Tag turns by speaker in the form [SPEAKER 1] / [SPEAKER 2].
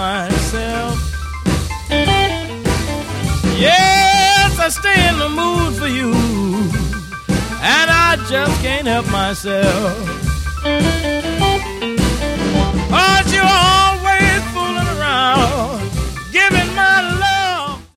[SPEAKER 1] myself. Yes, I stay in the mood for you, and I just can't help myself.